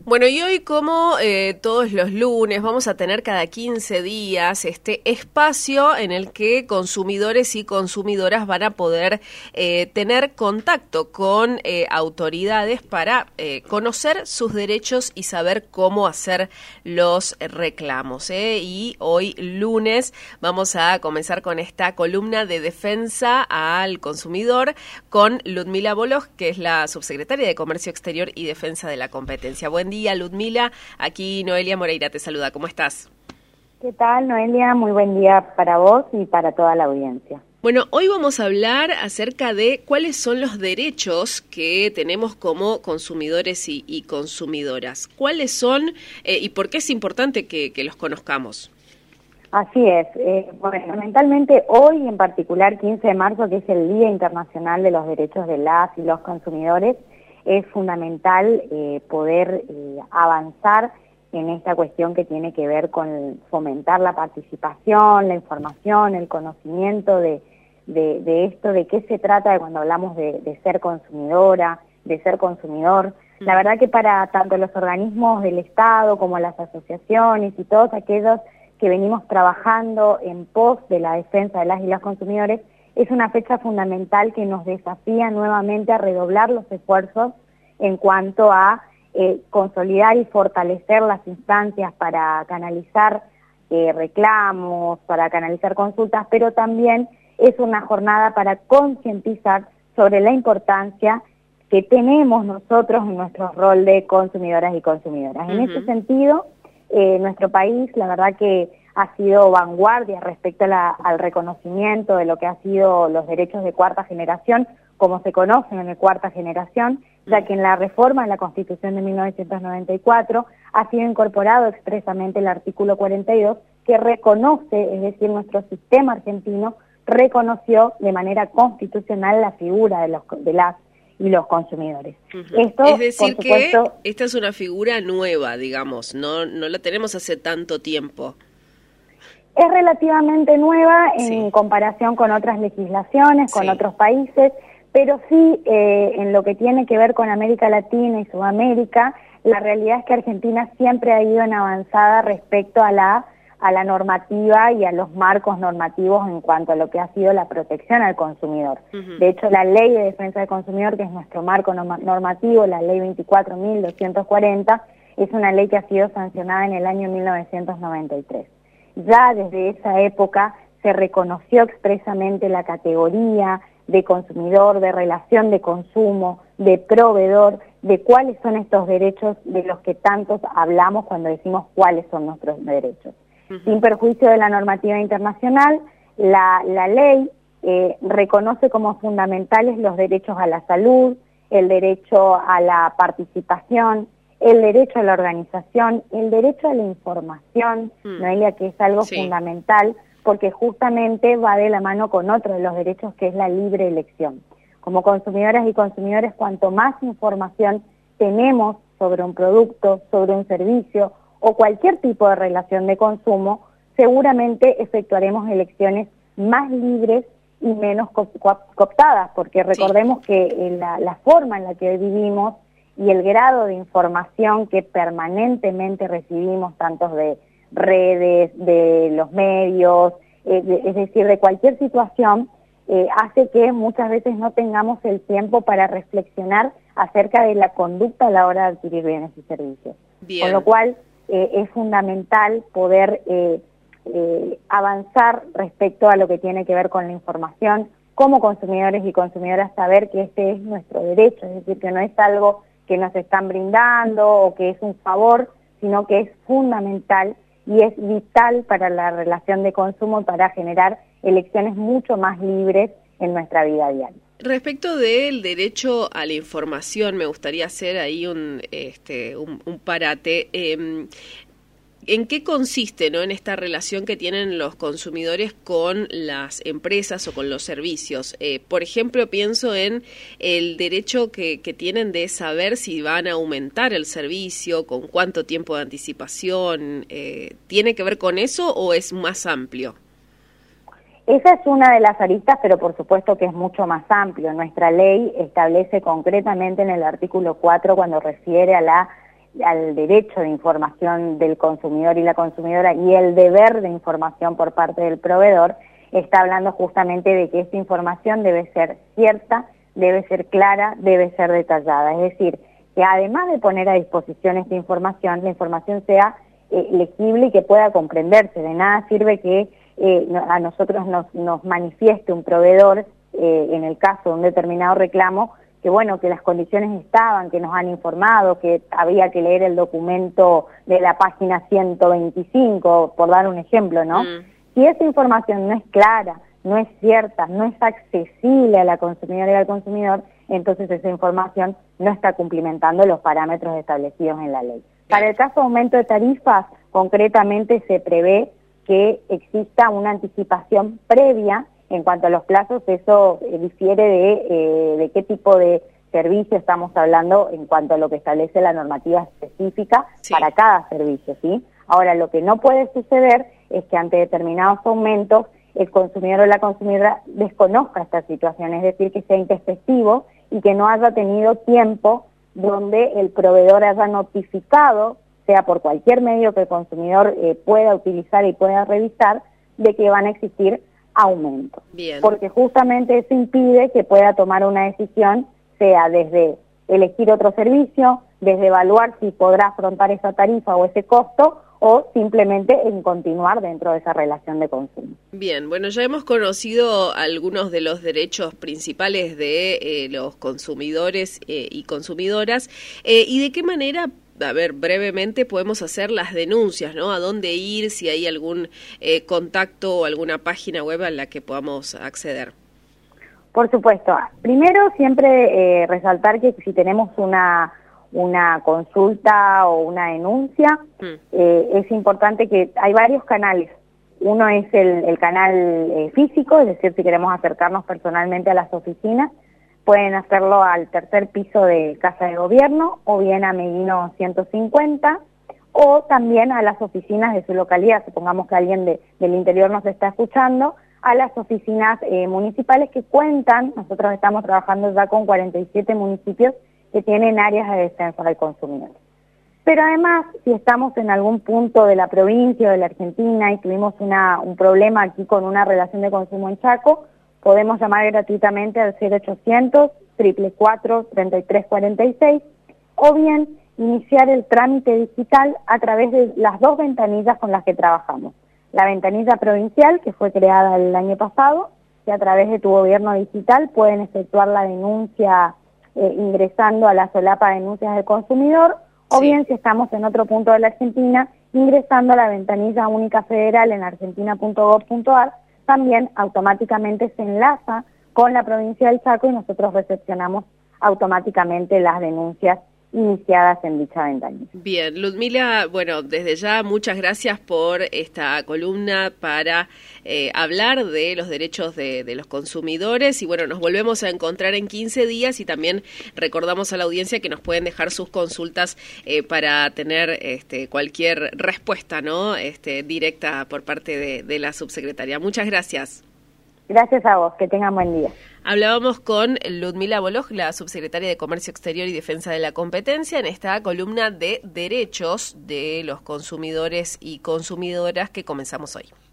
Bueno, y hoy como todos los lunes vamos a tener cada 15 días este espacio en el que consumidores y consumidoras van a poder tener contacto con autoridades para conocer sus derechos y saber cómo hacer los reclamos. Y hoy lunes vamos a comenzar con esta columna de defensa al consumidor con Ludmila Boloj, que es la subsecretaria de Comercio Exterior y Defensa de la Competencia. Buen día, Ludmila. Aquí Noelia Moreira te saluda. ¿Cómo estás? ¿Qué tal, Noelia? Muy buen día para vos y para toda la audiencia. Bueno, hoy vamos a hablar acerca de cuáles son los derechos que tenemos como consumidores y consumidoras. ¿Cuáles son y por qué es importante que los conozcamos? Así es. Fundamentalmente hoy, en particular 15 de marzo, que es el Día Internacional de los Derechos de las y los Consumidores, es fundamental poder avanzar en esta cuestión que tiene que ver con fomentar la participación, la información, el conocimiento de esto, de qué se trata cuando hablamos de ser consumidora, de ser consumidor. La verdad que para tanto los organismos del Estado como las asociaciones y todos aquellos que venimos trabajando en pos de la defensa de las y los consumidores, es una fecha fundamental que nos desafía nuevamente a redoblar los esfuerzos en cuanto a consolidar y fortalecer las instancias para canalizar reclamos, para canalizar consultas, pero también es una jornada para concientizar sobre la importancia que tenemos nosotros en nuestro rol de consumidoras y consumidoras. En ese sentido, nuestro país, la verdad que ha sido vanguardia respecto al reconocimiento de lo que ha sido los derechos de cuarta generación, como se conocen en la cuarta generación, ya que en la reforma de la Constitución de 1994 ha sido incorporado expresamente el artículo 42, que reconoce, es decir, nuestro sistema argentino reconoció de manera constitucional la figura de las y los consumidores. Esto, es decir, por supuesto, que esta es una figura nueva, digamos, no la tenemos hace tanto tiempo. Es relativamente nueva en comparación con otras legislaciones, con otros países, pero sí en lo que tiene que ver con América Latina y Sudamérica, la realidad es que Argentina siempre ha ido en avanzada respecto a la normativa y a los marcos normativos en cuanto a lo que ha sido la protección al consumidor. De hecho, la Ley de Defensa del Consumidor, que es nuestro marco normativo, la Ley 24.240, es una ley que ha sido sancionada en el año 1993. Ya desde esa época se reconoció expresamente la categoría de consumidor, de relación de consumo, de proveedor, de cuáles son estos derechos de los que tantos hablamos cuando decimos cuáles son nuestros derechos. Sin perjuicio de la normativa internacional, la ley reconoce como fundamentales los derechos a la salud, el derecho a la participación, el derecho a la organización, el derecho a la información, Noelia, que es algo fundamental, porque justamente va de la mano con otro de los derechos, que es la libre elección. Como consumidoras y consumidores, cuanto más información tenemos sobre un producto, sobre un servicio o cualquier tipo de relación de consumo, seguramente efectuaremos elecciones más libres y menos cooptadas, porque recordemos que la forma en la que hoy vivimos y el grado de información que permanentemente recibimos, tanto de redes, de los medios, es decir, de cualquier situación, hace que muchas veces no tengamos el tiempo para reflexionar acerca de la conducta a la hora de adquirir bienes y servicios. Bien. Con lo cual, es fundamental poder avanzar respecto a lo que tiene que ver con la información, como consumidores y consumidoras saber que este es nuestro derecho, es decir, que no es algo que nos están brindando o que es un favor, sino que es fundamental y es vital para la relación de consumo y para generar elecciones mucho más libres en nuestra vida diaria. Respecto del derecho a la información, me gustaría hacer ahí un parate. ¿En qué consiste, en esta relación que tienen los consumidores con las empresas o con los servicios? Por ejemplo, pienso en el derecho que tienen de saber si van a aumentar el servicio, con cuánto tiempo de anticipación. ¿Tiene que ver con eso o es más amplio? Esa es una de las aristas, pero por supuesto que es mucho más amplio. Nuestra ley establece concretamente en el artículo 4, cuando refiere a la al derecho de información del consumidor y la consumidora y el deber de información por parte del proveedor, está hablando justamente de que esta información debe ser cierta, debe ser clara, debe ser detallada. Es decir, que además de poner a disposición esta información, la información sea legible y que pueda comprenderse. De nada sirve que a nosotros nos manifieste un proveedor, en el caso de un determinado reclamo, que bueno, que las condiciones estaban, que nos han informado, que había que leer el documento de la página 125, por dar un ejemplo, ¿no? Si esa información no es clara, no es cierta, no es accesible a la consumidora y al consumidor, entonces esa información no está cumplimentando los parámetros establecidos en la ley. Para el caso de aumento de tarifas, concretamente se prevé que exista una anticipación previa. En cuanto a los plazos, eso difiere de qué tipo de servicio estamos hablando en cuanto a lo que establece la normativa específica para cada servicio, ¿sí? Ahora, lo que no puede suceder es que ante determinados aumentos el consumidor o la consumidora desconozca esta situación, es decir, que sea intempestivo y que no haya tenido tiempo donde el proveedor haya notificado, sea por cualquier medio que el consumidor pueda utilizar y pueda revisar, de que van a existir aumentos. Bien. Porque justamente eso impide que pueda tomar una decisión, sea desde elegir otro servicio, desde evaluar si podrá afrontar esa tarifa o ese costo, o simplemente en continuar dentro de esa relación de consumo. Bien, bueno, ya hemos conocido algunos de los derechos principales de los consumidores y consumidoras, y de qué manera, a ver, brevemente podemos hacer las denuncias, ¿no? A dónde ir, si hay algún contacto o alguna página web a la que podamos acceder. Por supuesto. Primero, siempre resaltar que si tenemos una consulta o una denuncia, es importante que hay varios canales. Uno es el canal físico, es decir, si queremos acercarnos personalmente a las oficinas, pueden hacerlo al tercer piso de Casa de Gobierno o bien a Meguino 150 o también a las oficinas de su localidad. Supongamos que alguien del interior nos está escuchando, a las oficinas municipales que cuentan. Nosotros estamos trabajando ya con 47 municipios que tienen áreas de defensa del consumidor. Pero además, si estamos en algún punto de la provincia o de la Argentina y tuvimos un problema aquí con una relación de consumo en Chaco, podemos llamar gratuitamente al 0800-444-3346 o bien iniciar el trámite digital a través de las dos ventanillas con las que trabajamos. La ventanilla provincial, que fue creada el año pasado, que a través de Tu Gobierno Digital pueden efectuar la denuncia ingresando a la solapa de denuncias del consumidor, o bien si estamos en otro punto de la Argentina, ingresando a la ventanilla única federal en argentina.gov.ar, también automáticamente se enlaza con la provincia del Chaco y nosotros recepcionamos automáticamente las denuncias iniciadas en dicha ventanilla. Bien, Ludmila, bueno, desde ya muchas gracias por esta columna para hablar de los derechos de los consumidores y bueno, nos volvemos a encontrar en 15 días y también recordamos a la audiencia que nos pueden dejar sus consultas para tener cualquier respuesta, ¿no? Directa por parte de la subsecretaria. Muchas gracias. Gracias a vos, que tengan buen día. Hablábamos con Ludmila Boloj, la subsecretaria de Comercio Exterior y Defensa de la Competencia, en esta columna de derechos de los consumidores y consumidoras que comenzamos hoy.